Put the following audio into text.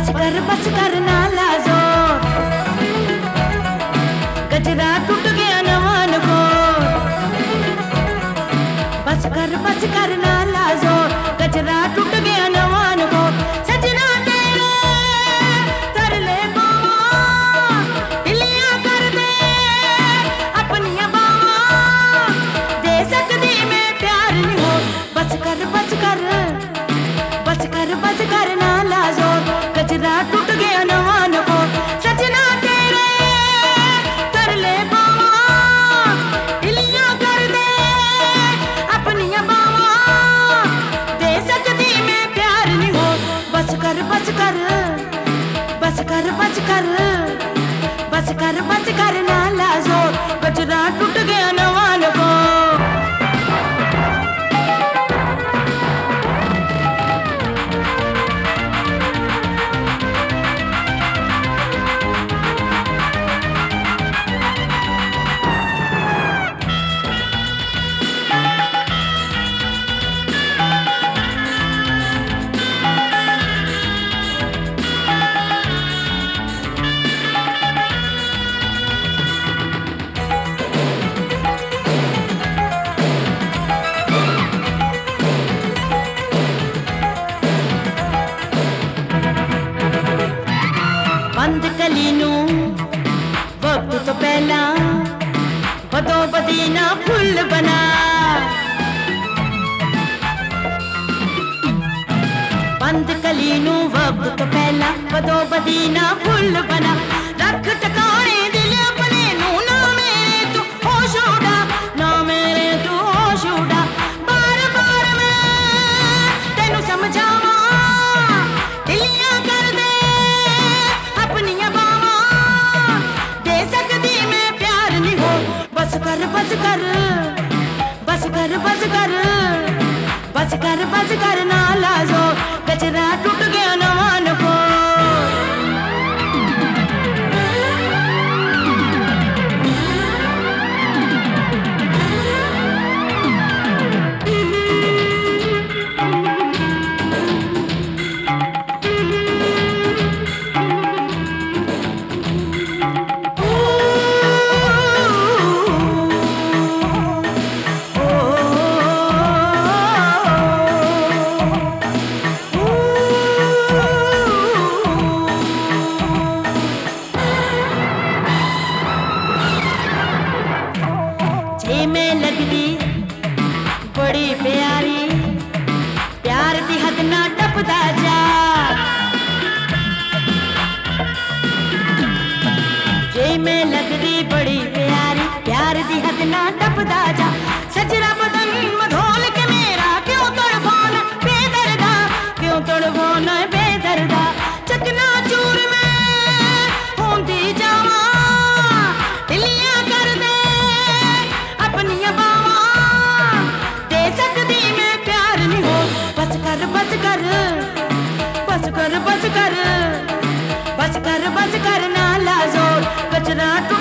बस कर ना लाजो, गजरा टूट गया नवान को। बस कर ना लाजो, गजरा टूट गया नवान को। सजना तेरे कर ले बावा, दिलियां कर दे अपनियां बावा। दे सकदी मैं प्यार नहीं हो। बस कर ना लाजो, गजरा टूट गया नवान को। सजना तेरे कर ले बावा, दिलियां कर दे अपनियां बावा। दे सकदी मैं प्यार नहीं हो। बस कर ना लाजो, गजरा टूट गया नवान को। बंद कली नू वक्त तो पहला बदो बदीना फुल बना। बंद कली नू वक्त तो पहला बदो बदीना फुल बना। रख टकाने दिल अपने नू, ना मेरे तू होश उड़ा, ना मेरे तू होश उड़ा। बार बार मैं तेनू समझावा, दिलियां कर दे अपनियां बावा। दे सकदी मैं प्यार नहीं हो। बस कर ना लाजो, गजरा टूट गया नवान को। मैं लगदी बड़ी प्यारी, प्यार दी हद ना टपदा जा। जे मैं लगदी बड़ी प्यारी, प्यार दी हद ना टपदा जा। सजरा बदन मधोल के मेरा क्यों तड़फाना बेदर्दा, क्यों तड़फाना बेदर्दा। चकना चूर में होंदी जावा, दिलियां कर दे अपनियां बावा। दे सकदी मैं प्यार नहीं हो। बस कर ना लाजो, गजरा टूट